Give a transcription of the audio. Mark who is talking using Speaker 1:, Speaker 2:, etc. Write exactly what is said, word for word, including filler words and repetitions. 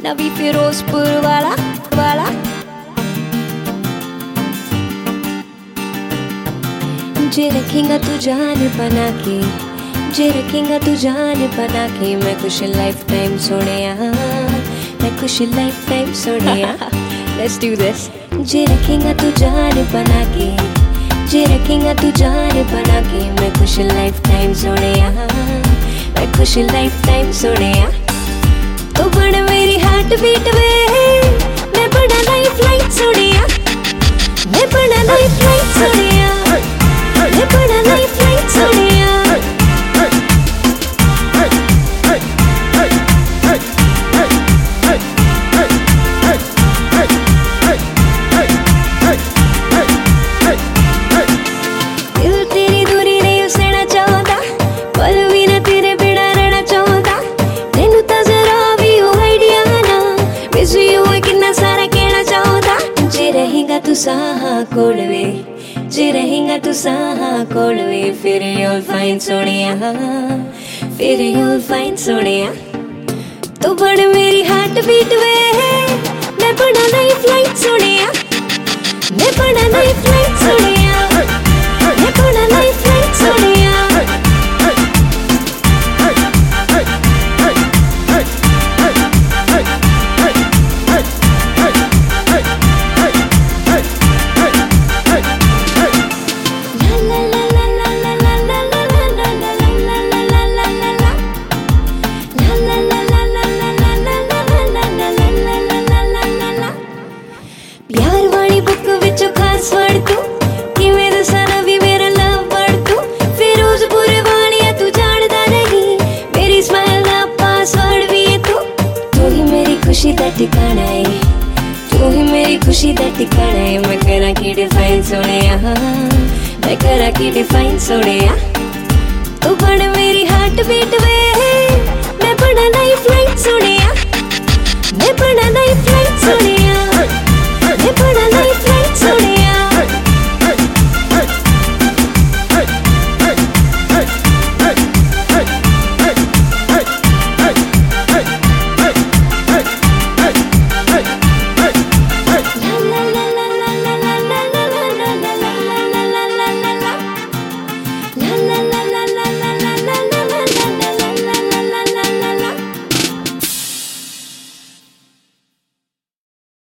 Speaker 1: नवी फिरोजपुर वाला वाला। जे रखेगा तू जान बना के, जे रखेगा तू जान बना के, मैं खुश लाइफ टाइम सोनिया, मैं खुश life time Sonia. Let's do this। जे रखेगा तू जान बना के, जे रखेगा तू जान बना के, मैं खुश लाइफ टाइम सोनिया, मैं खुश लाइफ टाइम सोनिया। तो बन मेरी हार्ट बीट वे, मैं बना लाइफ लाइट सोनिया, मैं बना लाइफ लाइट सोनिया, मैं बना लाइफ लाइट सोनिया। दिल तेरी दूरी नहीं उसना चाहता, पल भी ना तेरे बिना रहना चाहता। तेनू तो जरा भी हो आइडिया ना, मिस यू कितना सारा कहना चाहता। जे रहेगा तू साहा कोल वे, जे रहेगा तू साहा कोल वे, फिर you'll find सोनिया, फिर you'll find सोनिया। तो बन मेरी हार्ट बीट वे, मैं बना लाइफ लाइट सोनिया, मैं बना लाइफ लाइट सोनिया, मैं बना लाइफ लाइट सोनिया। प्यार वाली बुक विचों खास वर्ड तू, कि मेरे सारा भी मेरा लव वर्ड तू। फिरोजपुर वालिया तू जानदा नहीं, मेरी स्माइल दा पासवर्ड भी है तू। तू ही मेरी खुशी दा ठिकाना है, तू ही मेरी खुशी दा ठिकाना है। मैं करा की डिफाइन सोनिया, मैं करा की डिफाइन सोनिया। तू बन मेरी हार्ट बीट वे, मैं बना लाइफ लाइट सोनिया, मैं बना लाइफ लाइट सोनिया, मैं बना